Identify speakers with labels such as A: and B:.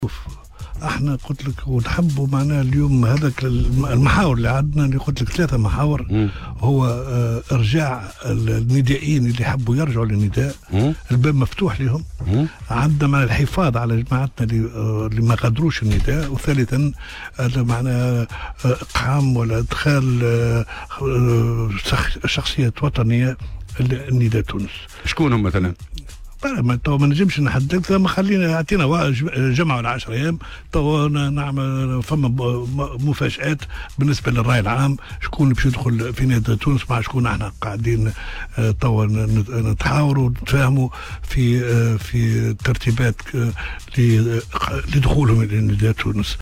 A: احنا قلت لك ونحبوا معناها اليوم هذاك المحاور اللي عندنا، اللي قلت لك 3 محاور. هو ارجاع الندائيين اللي يحبوا يرجعوا للنداء، الباب مفتوح لهم. عندنا مع الحفاظ على جماعتنا اللي ما قدروش النداء. وثالثا معناها اقحام ولا ادخال شخصيات وطنيه النداء تونس.
B: شكون هم مثلا؟
A: ما نجمش نحدد، ما خلينا اعطينا جمعة ولا 10 ايام تو نعمل فما مفاجآت بالنسبه للراي العام، شكون باش يدخل في نادي تونس مع شكون. احنا قاعدين تو نتحاوروا ونتفاهموا في ترتيبات لدخولهم الى نادي تونس.